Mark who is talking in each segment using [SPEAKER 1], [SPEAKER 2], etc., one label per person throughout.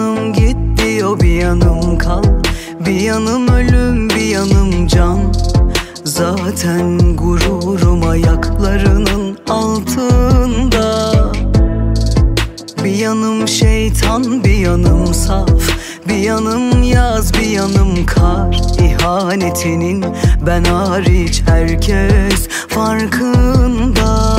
[SPEAKER 1] yanım git diyor, bir yanım kal. Bir yanım ölüm, bir yanım can. Zaten gururum ayaklarının altında. Bir yanım şeytan, bir yanım saf. Bir yanım yaz, bir yanım kar. İhanetinin ben hariç herkes farkında.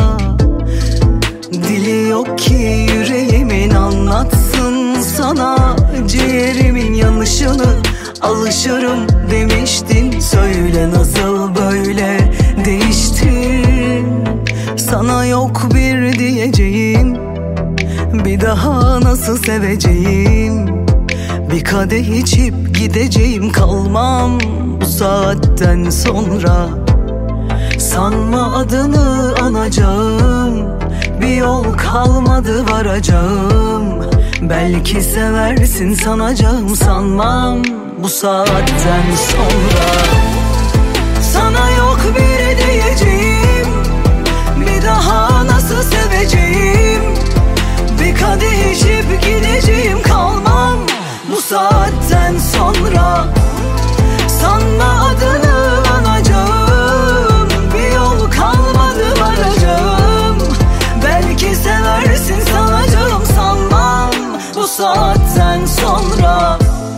[SPEAKER 1] Dili yok ki yüreğimin anlatsın sana ciğerimin yanışını. Alışırım demiştin, söyle nasıl böyle değiştin. Sana yok bir diyeceğim, bir daha nasıl seveceğim. Bir kadeh içip gideceğim, kalmam bu saatten sonra. Sanma adını anacağım, bir yol kalmadı varacağım. Belki seversin sanacağım, sanmam bu saatten sonra. Sana yok bir diyeceğim, bir daha nasıl seveceğim. Bir kadeh içip gideceğim, kalmam bu saatten sonra. Sanma adını anacağım, bir yol kalmadı varacağım. Belki seversin sanacağım, sanmam bu saatten sonra.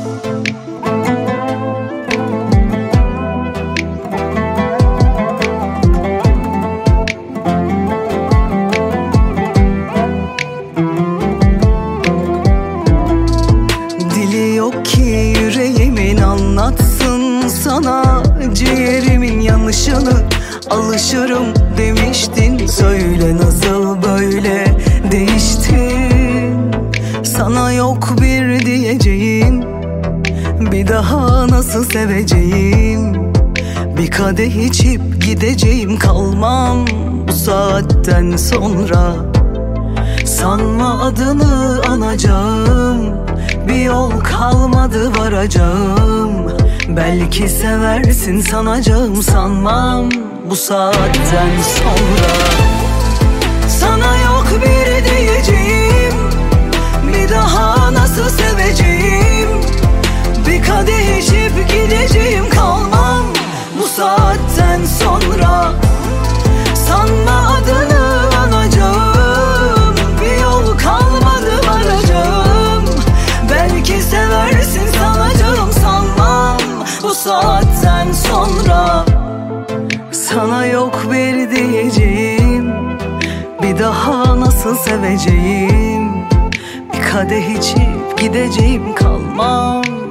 [SPEAKER 1] Dili yok ki yüreğimin anlatsın sana ciğerimin yanışını. Alışırım demiştin, söyle nasıl böyle değiştin. Sana yok bir diyeceğim, bir daha nasıl seveceğim. Bir kadeh içip gideceğim, kalmam bu saatten sonra. Sanma adını anacağım, bir yol kalmadı varacağım. Belki seversin sanacağım, sanmam bu saatten sonra. Sana yok bir diyeceğim, bir daha nasıl seveceğim. Bir kadeh içip gideceğim, kalmam bu saatten sonra. Sanma adını anacağım, bir yol kalmadı varacağım. Belki seversin sanacağım, sanmam bu saatten sonra. Sana yok bir diyeceğim, bir daha nasıl seveceğim. Bir kadeh içip gideceğim, kalmam